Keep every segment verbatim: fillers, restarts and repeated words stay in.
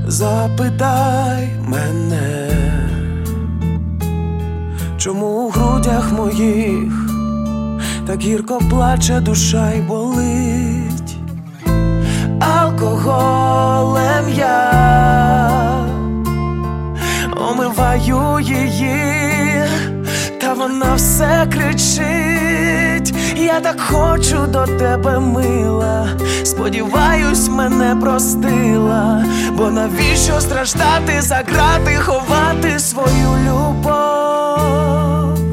Запитай мене, чому у грудях моїх так гірко плаче душа й болить. Алкоголем я омиваю її, та вона все кричить: я так хочу до тебе, мила, сподіваюсь, мене простила. Бо навіщо страждати, за грати, ховати свою любов?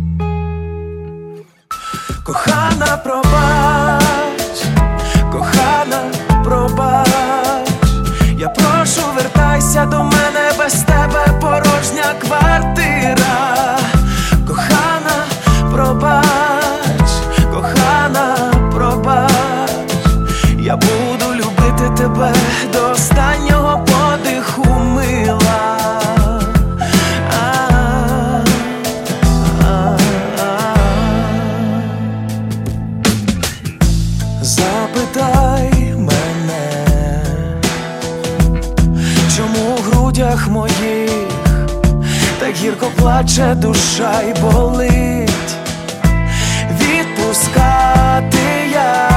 Кохана, пробач, кохана, пробач, я прошу, вертайся до мене, без тебе порожня квартира. Кохана, пробач, кохана, пробач, я буду любити тебе до останнього подиху, мила. Запитай мене, чому у грудях моїх так гірко плаче душа й болить. Відпускати я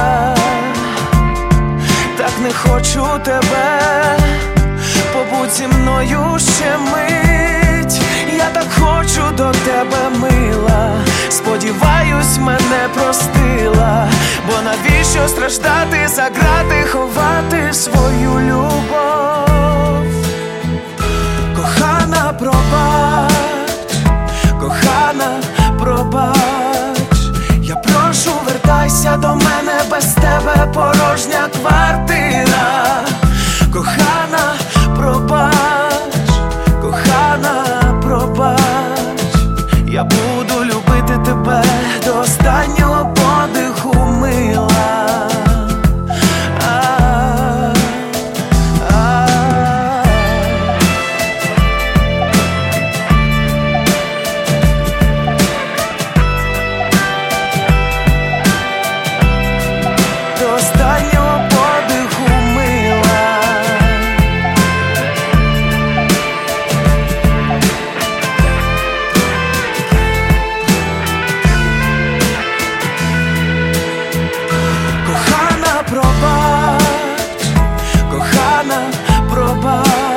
так не хочу тебе, побудь зі мною ще мить. Я так хочу до тебе, мила, сподіваюсь, мене простила. Бо навіщо страждати, за грати, ховати свою любов? Кохана, пробач, кохана, пробач, я прошу, вертайся до мене, без тебе порожня квартира. Кохана, пробач, кохана, пробач, я буду любити тебе до останнього подиху, мила.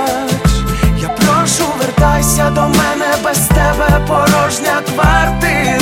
Пробач, я прошу, вертайся до мене, без тебе порожня квартира.